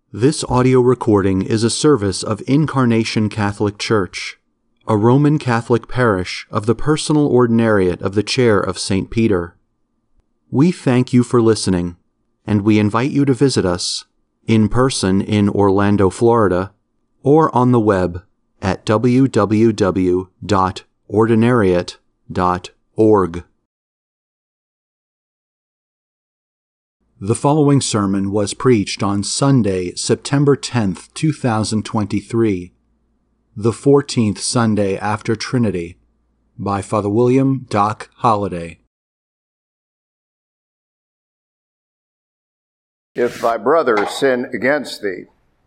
This audio recording is a service of Incarnation Catholic Church, a Roman Catholic parish of the Personal Ordinariate of the Chair of St. Peter. We thank you for listening, and we invite you to visit us in person in Orlando, Florida, or on the web at www.ordinariate.org. The following sermon was preached on Sunday, September 10th, 2023, the 14th Sunday after Trinity, by Father William Doc Holliday. If thy brother sin against thee,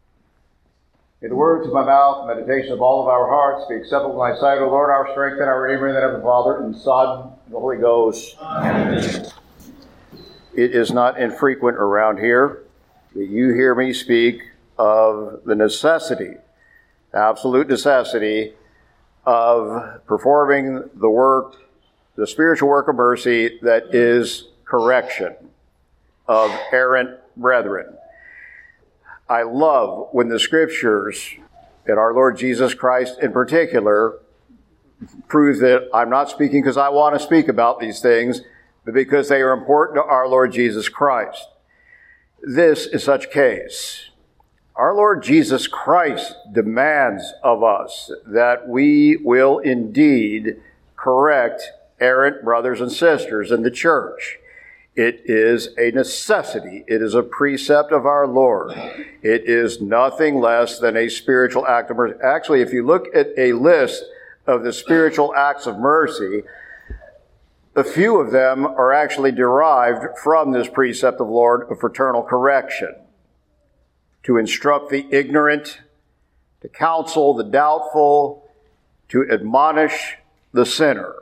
in the words of my mouth, meditation of all of our hearts, be acceptable in thy sight, O Lord, our strength and our Redeemer, and the Heavenly Father, and Son, and the Holy Ghost. Amen. It is not infrequent around here that you hear me speak of the necessity, absolute necessity, of performing the work, the spiritual work of mercy that is correction of errant brethren. I love when the Scriptures, and our Lord Jesus Christ in particular, prove that I'm not speaking because I want to speak about these things, but because they are important to our Lord Jesus Christ. This is such a case. Our Lord Jesus Christ demands of us that we will indeed correct errant brothers and sisters in the church. It is a necessity. It is a precept of our Lord. It is nothing less than a spiritual act of mercy. Actually, if you look at a list of the spiritual acts of mercy, a few of them are actually derived from this precept of Lord of fraternal correction. To instruct the ignorant, to counsel the doubtful, to admonish the sinner.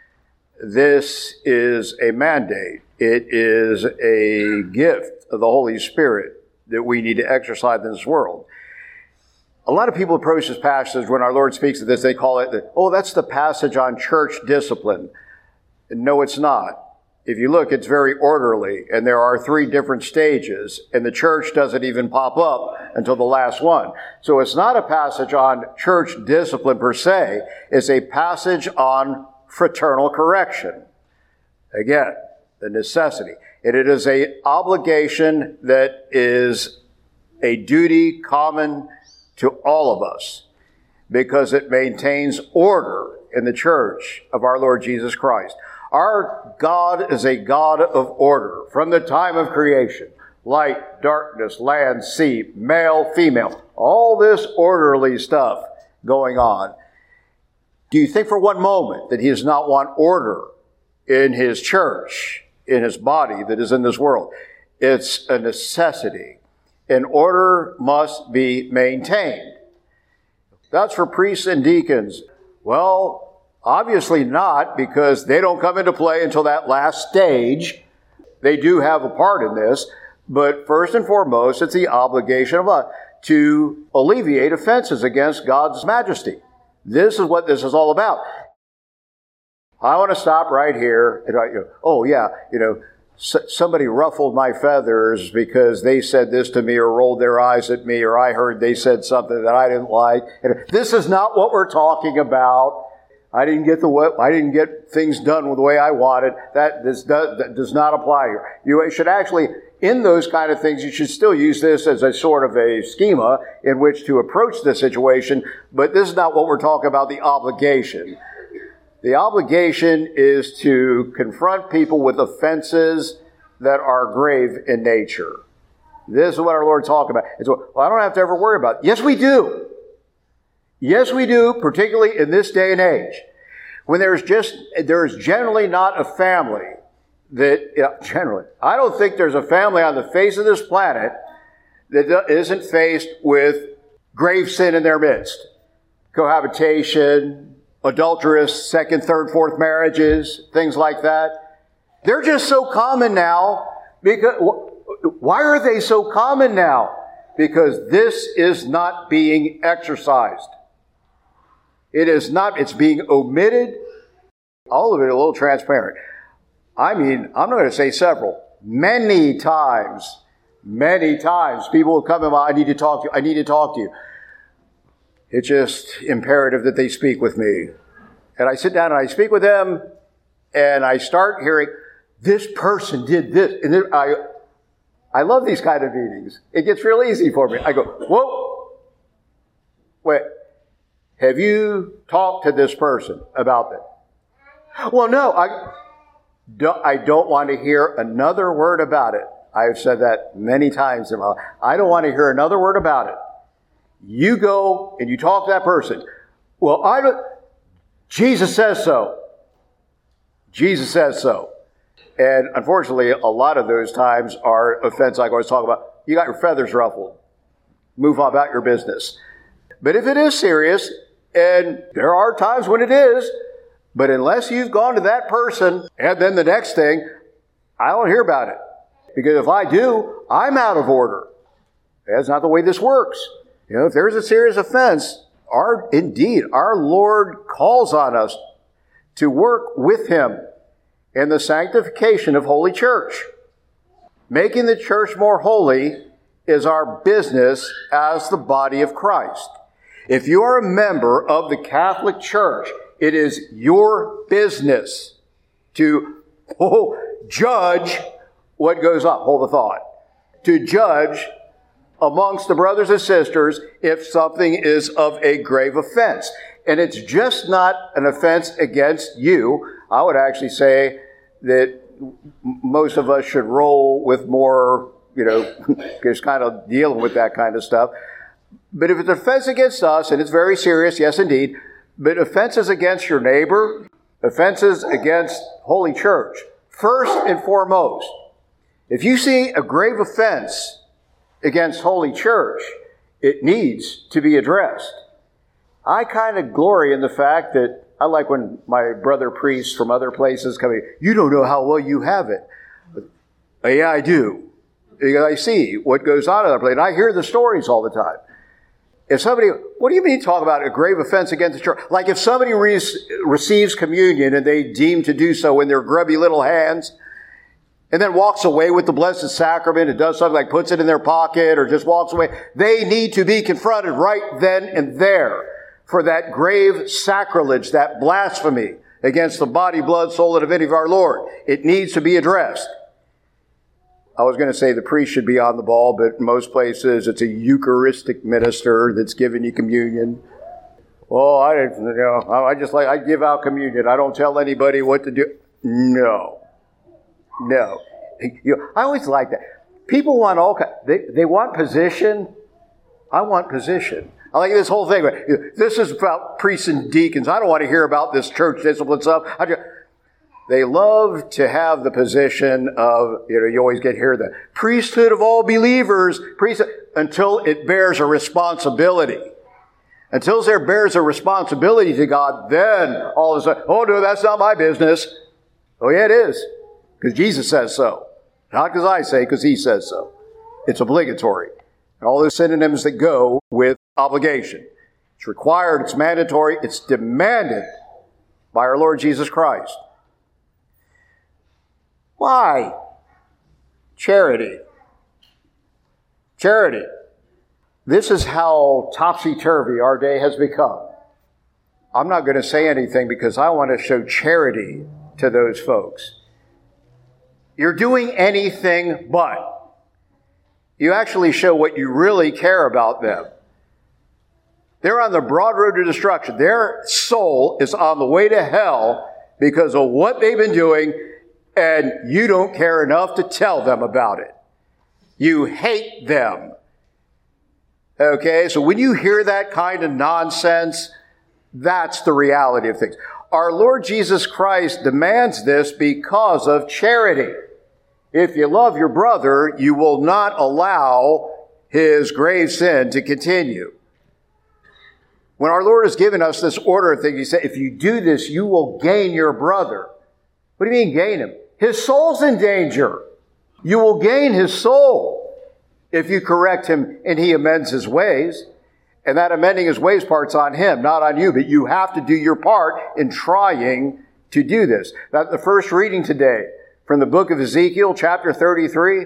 This is a mandate. It is a gift of the Holy Spirit that we need to exercise in this world. A lot of people approach this passage when our Lord speaks of this, they call it, that's the passage on church discipline. No, it's not. If you look, it's very orderly, and there are 3 different stages, and the church doesn't even pop up until the last one. So it's not a passage on church discipline per se. It's a passage on fraternal correction. Again, the necessity. And it is an obligation that is a duty common to all of us because it maintains order in the church of our Lord Jesus Christ. Our God is a God of order from the time of creation. Light, darkness, land, sea, male, female. All this orderly stuff going on. Do you think for one moment that He does not want order in His church, in His body that is in this world? It's a necessity. And order must be maintained. That's for priests and deacons. Well, obviously not, because they don't come into play until that last stage. They do have a part in this, but first and foremost, it's the obligation of us to alleviate offenses against God's majesty. This is what this is all about. I want to stop right here and somebody ruffled my feathers because they said this to me or rolled their eyes at me, or I heard they said something that I didn't like. And this is not what we're talking about. I didn't get things done the way I wanted. That does not apply here. You should actually, in those kind of things, you should still use this as a sort of a schema in which to approach the situation, but this is not what we're talking about, the obligation. The obligation is to confront people with offenses that are grave in nature. This is what our Lord's talking about. I don't have to ever worry about it. Yes, we do. Yes, we do, particularly in this day and age, when there is generally not a family I don't think there's a family on the face of this planet that isn't faced with grave sin in their midst. Cohabitation, adulterous, second, third, fourth marriages, things like that. They're just so common now. Why are they so common now? Because this is not being exercised. It is not, it's being omitted. All of it a little transparent. I'm not going to say several. Many times Many times people will come and I need to talk to you. I need to talk to you. It's just imperative that they speak with me. And I sit down and I speak with them and I start hearing, this person did this. And then I love these kind of meetings. It gets real easy for me. I go, whoa, wait, have you talked to this person about that? Well, no, I don't want to hear another word about it. I've said that many times in my life. I don't want to hear another word about it. You go and you talk to that person. Well, Jesus says so. Jesus says so. And unfortunately, a lot of those times are offense like I was talking about. You got your feathers ruffled. Move on about your business. But if it is serious, and there are times when it is, but unless you've gone to that person, and then the next thing, I don't hear about it. Because if I do, I'm out of order. That's not the way this works. You know, if there's a serious offense, our Lord calls on us to work with Him in the sanctification of Holy Church. Making the church more holy is our business as the body of Christ. If you are a member of the Catholic Church, it is your business to judge what goes on. Hold the thought. To judge amongst the brothers and sisters if something is of a grave offense. And it's just not an offense against you. I would actually say that most of us should roll with more, just kind of dealing with that kind of stuff. But if it's an offense against us, and it's very serious, yes indeed, but offenses against your neighbor, offenses against Holy Church, first and foremost, if you see a grave offense against Holy Church, it needs to be addressed. I kind of glory in the fact that I like when my brother priests from other places come in, you don't know how well you have it. Yeah, I do. I see what goes on in other places. And I hear the stories all the time. If somebody, what do you mean talk about a grave offense against the church? Like if somebody receives communion and they deem to do so in their grubby little hands, and then walks away with the Blessed Sacrament and does something like puts it in their pocket or just walks away, they need to be confronted right then and there for that grave sacrilege, that blasphemy against the body, blood, soul, and divinity of our Lord. It needs to be addressed. I was going to say the priest should be on the ball, but in most places it's a Eucharistic minister that's giving you communion. Oh, I give out communion. I don't tell anybody what to do. No. I always like that. People want they want position. I want position. I like this whole thing. This is about priests and deacons. I don't want to hear about this church discipline stuff. They love to have the position of, you always get here, the priesthood of all believers, until it bears a responsibility. Until there bears a responsibility to God, then all of a sudden, oh no, that's not my business. Oh yeah, it is. Because Jesus says so. Not because I say, because He says so. It's obligatory. And all those synonyms that go with obligation. It's required, it's mandatory, it's demanded by our Lord Jesus Christ. Why? Charity. Charity. This is how topsy-turvy our day has become. I'm not going to say anything because I want to show charity to those folks. You're doing anything but. You actually show what you really care about them. They're on the broad road to destruction. Their soul is on the way to hell because of what they've been doing, and you don't care enough to tell them about it. You hate them. Okay, so when you hear that kind of nonsense, that's the reality of things. Our Lord Jesus Christ demands this because of charity. If you love your brother, you will not allow his grave sin to continue. When our Lord has given us this order of things, He said, if you do this, you will gain your brother. What do you mean gain him? His soul's in danger. You will gain his soul if you correct him and he amends his ways. And that amending his ways part's on him, not on you. But you have to do your part in trying to do this. That's the first reading today from the book of Ezekiel, chapter 33.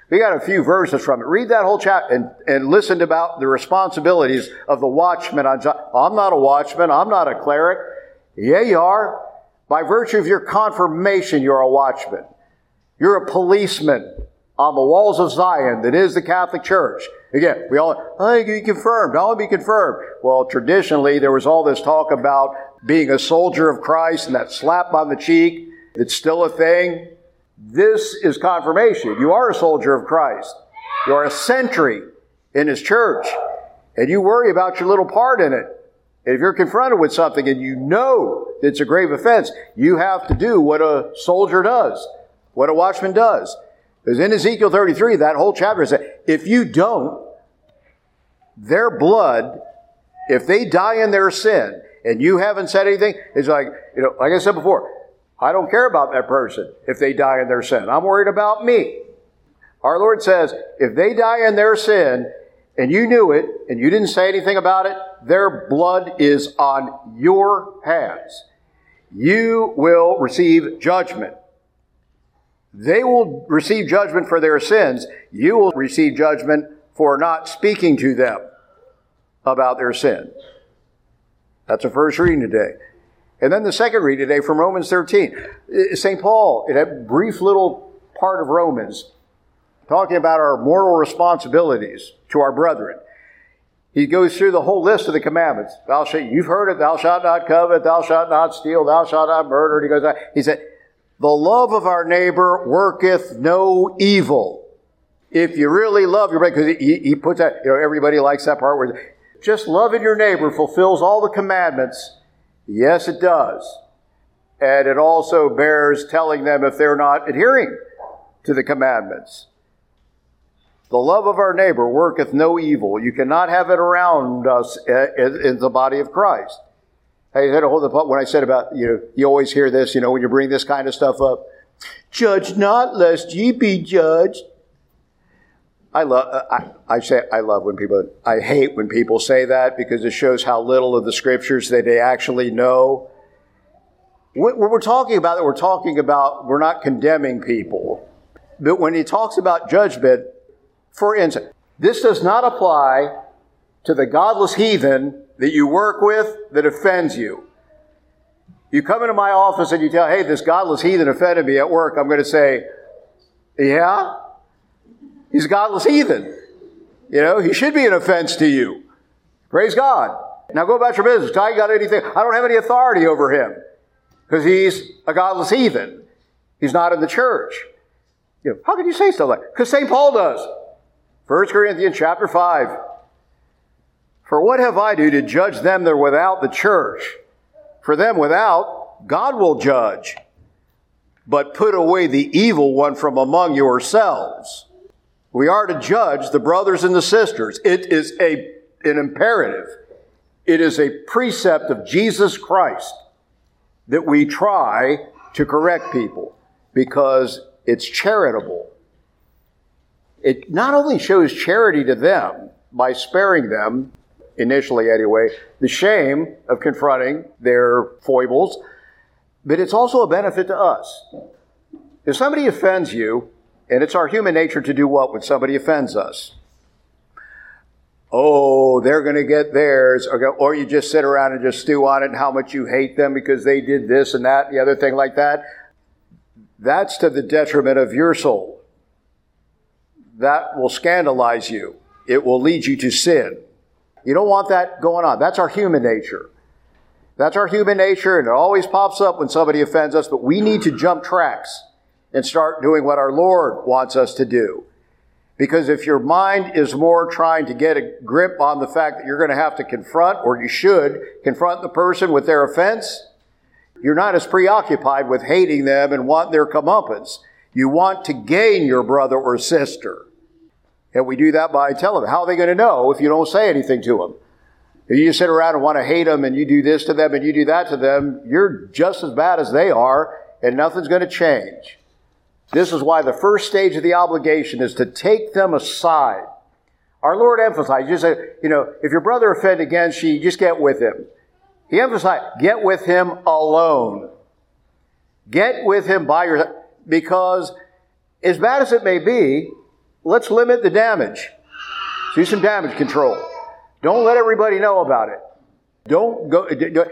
We got a few verses from it. Read that whole chapter and listen about the responsibilities of the watchman. I'm not a watchman. I'm not a cleric. Yeah, you are. By virtue of your confirmation, you're a watchman. You're a policeman on the walls of Zion that is the Catholic Church. Again, we all, I be confirmed. I want to be confirmed. Well, traditionally, there was all this talk about being a soldier of Christ and that slap on the cheek. It's still a thing. This is confirmation. You are a soldier of Christ. You are a sentry in His church. And you worry about your little part in it. And if you're confronted with something and you know that it's a grave offense, you have to do what a soldier does, what a watchman does. Because in Ezekiel 33, that whole chapter says, if you don't, their blood, if they die in their sin, and you haven't said anything, it's like, like I said before, I don't care about that person if they die in their sin. I'm worried about me. Our Lord says, if they die in their sin, and you knew it, and you didn't say anything about it, their blood is on your hands. You will receive judgment. They will receive judgment for their sins. You will receive judgment for not speaking to them about their sin. That's the first reading today. And then the second reading today from Romans 13. St. Paul, in a brief little part of Romans, talking about our moral responsibilities to our brethren. He goes through the whole list of the commandments. You've heard it, thou shalt not covet, thou shalt not steal, thou shalt not murder. And he goes on. He said, the love of our neighbor worketh no evil. If you really love your brother, because he puts that, everybody likes that part where just loving your neighbor fulfills all the commandments. Yes, it does. And it also bears telling them if they're not adhering to the commandments. The love of our neighbor worketh no evil. You cannot have it around us in the body of Christ. I had to hold the when I said about, you always hear this, when you bring this kind of stuff up. Judge not, lest ye be judged. I hate when people say that because it shows how little of the scriptures that they actually know. When we're talking about it, we're not condemning people. But when he talks about judgment, for instance, this does not apply to the godless heathen that you work with that offends you. You come into my office and you tell, hey, this godless heathen offended me at work. I'm going to say, yeah? He's a godless heathen. He should be an offense to you. Praise God. Now go about your business. I got anything. I don't have any authority over him because he's a godless heathen. He's not in the church. How can you say stuff like that? Because St. Paul does. 1 Corinthians chapter 5. For what have I do to judge them that are without the church? For them without, God will judge. But put away the evil one from among yourselves. We are to judge the brothers and the sisters. It is an imperative. It is a precept of Jesus Christ that we try to correct people because it's charitable. It not only shows charity to them by sparing them, initially anyway, the shame of confronting their foibles, but it's also a benefit to us. If somebody offends you, and it's our human nature to do what when somebody offends us? Oh, they're going to get theirs. Or you just sit around and just stew on it and how much you hate them because they did this and that and the other thing like that. That's to the detriment of your soul. That will scandalize you. It will lead you to sin. You don't want that going on. That's our human nature. That's our human nature, and it always pops up when somebody offends us, but we need to jump tracks and start doing what our Lord wants us to do. Because if your mind is more trying to get a grip on the fact that you're going to have to confront, or you should confront the person with their offense, you're not as preoccupied with hating them and wanting their comeuppance. You want to gain your brother or sister. And we do that by telling them. How are they going to know if you don't say anything to them? If you just sit around and want to hate them and you do this to them and you do that to them, you're just as bad as they are and nothing's going to change. This is why the first stage of the obligation is to take them aside. Our Lord emphasized, you said, if your brother offended against you, just get with him. He emphasized, get with him alone. Get with him by yourself. Because as bad as it may be, let's limit the damage. Do some damage control. Don't let everybody know about it. Don't go,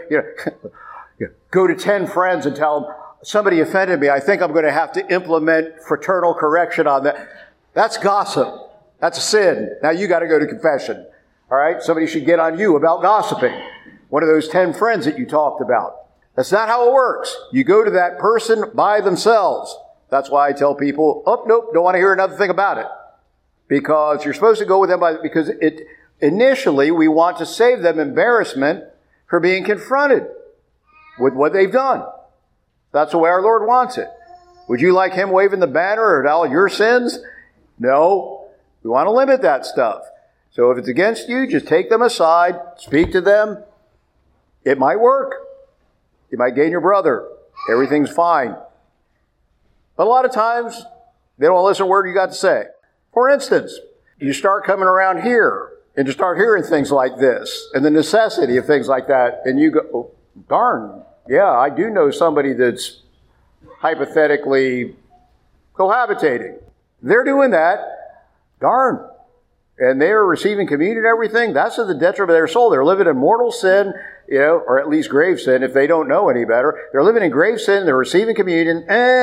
go to 10 friends and tell them, somebody offended me. I think I'm going to have to implement fraternal correction on that. That's gossip. That's a sin. Now you got to go to confession. All right? Somebody should get on you about gossiping. One of those 10 friends that you talked about. That's not how it works. You go to that person by themselves. That's why I tell people, oh, nope, don't want to hear another thing about it. Because you're supposed to go with them because initially we want to save them embarrassment for being confronted with what they've done. That's the way our Lord wants it. Would you like Him waving the banner at all your sins? No. We want to limit that stuff. So if it's against you, just take them aside, speak to them. It might work. You might gain your brother. Everything's fine. But a lot of times, they don't listen to a word you got to say. For instance, you start coming around here and you start hearing things like this and the necessity of things like that, and you go, oh, darn, yeah, I do know somebody that's hypothetically cohabitating. They're doing that. Darn. And they're receiving communion and everything. That's to the detriment of their soul. They're living in mortal sin, or at least grave sin if they don't know any better. They're living in grave sin. They're receiving communion.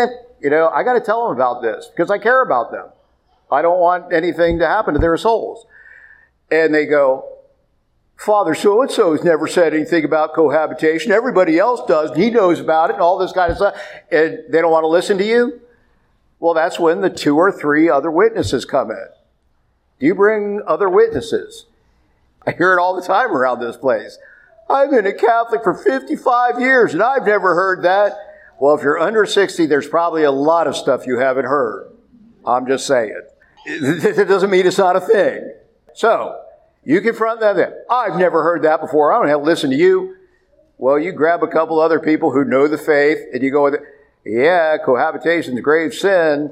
I got to tell them about this because I care about them. I don't want anything to happen to their souls. And they go, Father so-and-so has never said anything about cohabitation. Everybody else does. And he knows about it and all this kind of stuff. And they don't want to listen to you? Well, that's when the 2 or 3 other witnesses come in. Do you bring other witnesses? I hear it all the time around this place. I've been a Catholic for 55 years and I've never heard that. Well, if you're under 60, there's probably a lot of stuff you haven't heard. I'm just saying. It doesn't mean it's not a thing. So, you confront them. I've never heard that before. I don't have to listen to you. Well, you grab a couple other people who know the faith and you go with it. Yeah, cohabitation's grave sin.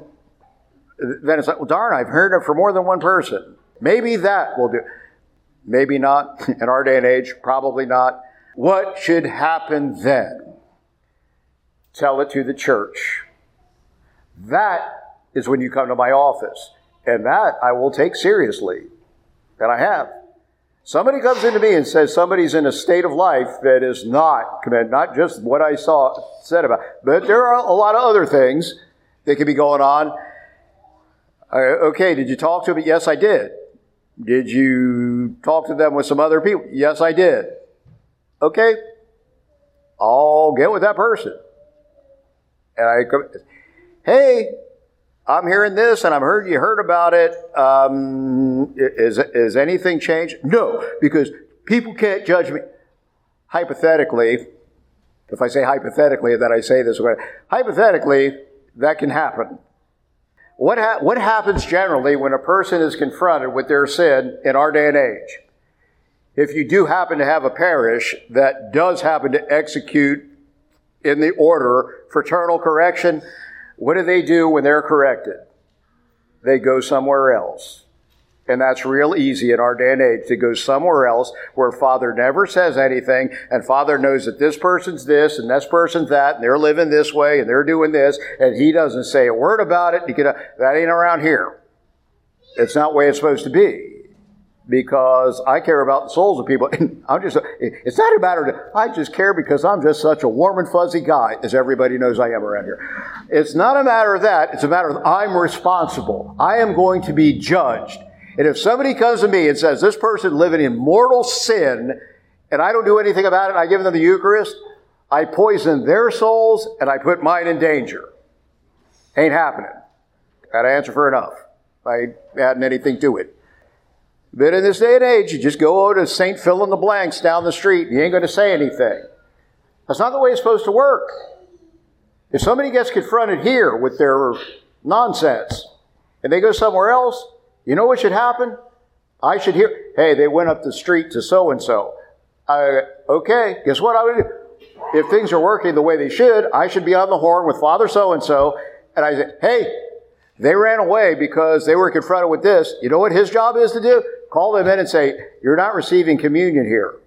Then it's like, well, darn, I've heard it for more than one person. Maybe that will do. Maybe not. In our day and age, probably not. What should happen then? Tell it to the church. That is when you come to my office. And that I will take seriously. And I have. Somebody comes into me and says somebody's in a state of life that is not committed, not just what I said about, but there are a lot of other things that could be going on. Okay, did you talk to them? Yes, I did. Did you talk to them with some other people? Yes, I did. Okay, I'll get with that person. And I come, hey, I'm hearing this, and I've heard you heard about it. Is anything changed? No, because people can't judge me. Hypothetically, if I say hypothetically, that I say this way, hypothetically, that can happen. What happens generally when a person is confronted with their sin in our day and age? If you do happen to have a parish that does happen to execute in the order fraternal correction, what do they do when they're corrected? They go somewhere else. And that's real easy in our day and age to go somewhere else where Father never says anything and Father knows that this person's this and this person's that and they're living this way and they're doing this and he doesn't say a word about it. That ain't around here. It's not the way it's supposed to be. Because I care about the souls of people. It's not a matter of, I just care because I'm just such a warm and fuzzy guy, as everybody knows I am around here. It's not a matter of that. It's a matter of I'm responsible. I am going to be judged. And if somebody comes to me and says, this person living in mortal sin, and I don't do anything about it, I give them the Eucharist, I poison their souls, and I put mine in danger. Ain't happening. Got to answer for enough. I ain't adding anything to it. But in this day and age, you just go over to St. Fill in the blanks down the street, and you ain't going to say anything. That's not the way it's supposed to work. If somebody gets confronted here with their nonsense, and they go somewhere else, you know what should happen? I should hear, hey, they went up the street to so-and-so. Okay, guess what I would do? If things are working the way they should, I should be on the horn with Father so-and-so, and I say, hey, they ran away because they were confronted with this. You know what his job is to do? Call them in and say, you're not receiving communion here.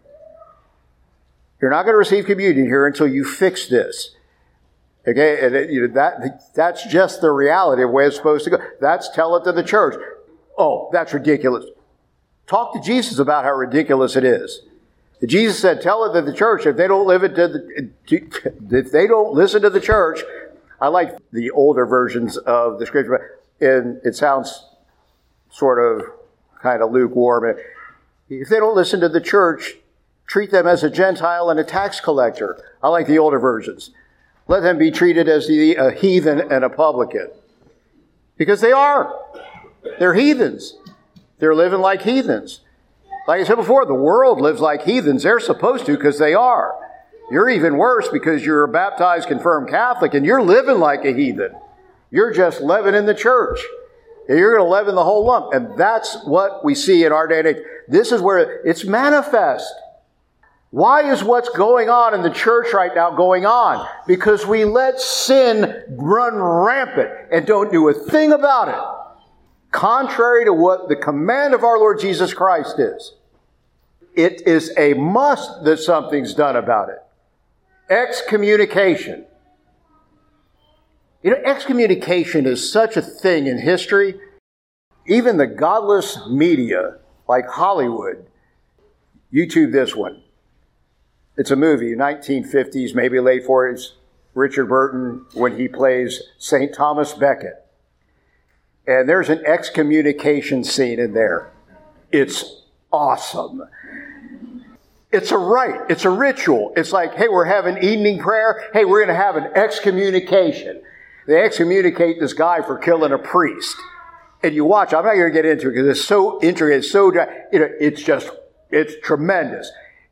You're not going to receive communion here until you fix this. Okay, and that's just the reality of the way it's supposed to go. Tell it to the church. Oh, that's ridiculous. Talk to Jesus about how ridiculous it is. Jesus said, tell it to the church. If they don't if they don't listen to the church, I like the older versions of the scripture, and it sounds sort of kind of lukewarm. If they don't listen to the church, treat them as a Gentile and a tax collector. I like the older versions. Let them be treated as a heathen and a publican. Because they are. They're heathens. They're living like heathens. Like I said before, the world lives like heathens. They're supposed to because they are. You're even worse because you're a baptized, confirmed Catholic, and you're living like a heathen. You're just living in the church. And you're going to live in the whole lump. And that's what we see in our day and age. This is where it's manifest. Why is what's going on in the church right now going on? Because we let sin run rampant and don't do a thing about it. Contrary to what the command of our Lord Jesus Christ is. It is a must that something's done about it. Excommunication. You know, excommunication is such a thing in history. Even the godless media, like Hollywood, YouTube this one. It's a movie, 1950s, maybe late 40s. Richard Burton, when he plays St. Thomas Becket. And there's an excommunication scene in there. It's awesome. It's a rite. It's a ritual. It's like, hey, we're having evening prayer. Hey, we're going to have an excommunication. They excommunicate this guy for killing a priest. And you watch, I'm not going to get into it because it's so intricate, it's so, it's tremendous.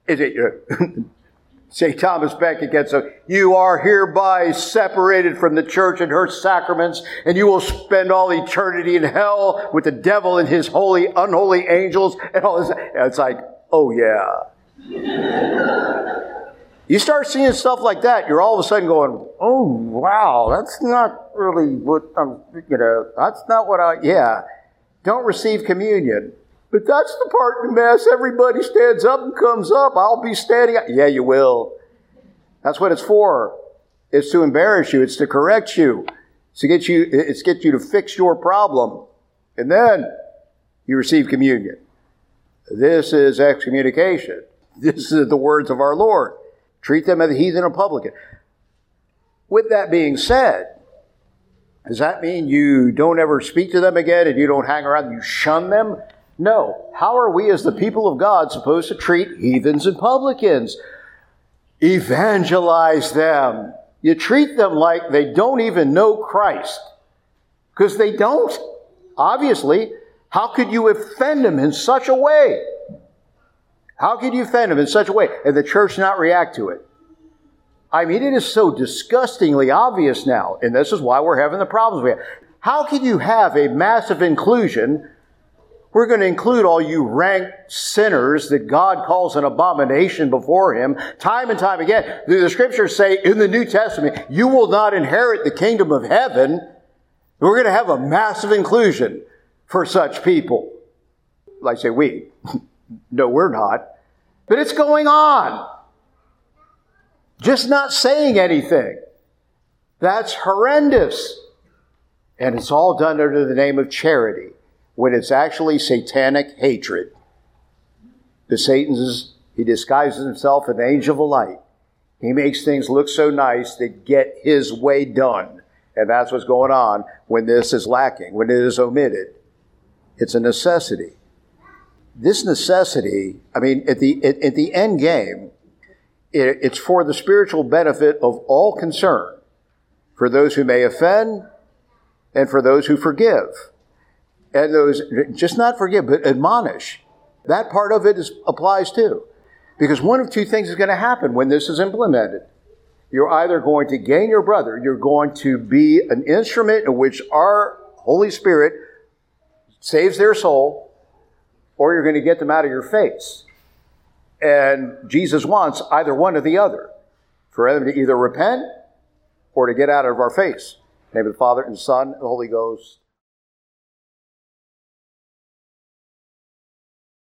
St. Thomas Becket gets you are hereby separated from the church and her sacraments, and you will spend all eternity in hell with the devil and his holy, unholy angels, and all this. And it's like, oh yeah. You start seeing stuff like that, you're all of a sudden going, oh wow, that's not really what that's not what don't receive communion. But that's the part in the Mass everybody stands up and comes up. I'll be standing up. Yeah, you will. That's what it's for. It's to embarrass you. It's to correct you. It's to get you to fix your problem. And then you receive communion. This is excommunication. This is the words of our Lord. Treat them as a heathen and publican. With that being said, does that mean you don't ever speak to them again and you don't hang around, you shun them? No. How are we as the people of God supposed to treat heathens and publicans? Evangelize them. You treat them like they don't even know Christ. Because they don't. Obviously, how could you offend them in such a way? How could you offend them in such a way and the church not react to it? I mean, it is so disgustingly obvious now, and this is why we're having the problems we have. How can you have a massive inclusion? We're going to include all you rank sinners that God calls an abomination before Him time and time again. The Scriptures say in the New Testament, you will not inherit the kingdom of heaven. We're going to have a massive inclusion for such people. Like say we. No, we're not. But it's going on. Just not saying anything. That's horrendous. And it's all done under the name of charity, when it's actually satanic hatred. He disguises himself as an angel of light. He makes things look so nice to get his way done. And that's what's going on when this is lacking, when it is omitted. It's a necessity. This necessity, I mean, at the end game, it's for the spiritual benefit of all concerned, for those who may offend and for those who forgive. And those, just not forgive, but admonish. That part of it applies too. Because one of two things is going to happen when this is implemented. You're either going to gain your brother, you're going to be an instrument in which our Holy Spirit saves their soul, or you're going to get them out of your face. And Jesus wants either one or the other, for them to either repent or to get out of our face. In the name of the Father, and the Son, and the Holy Ghost.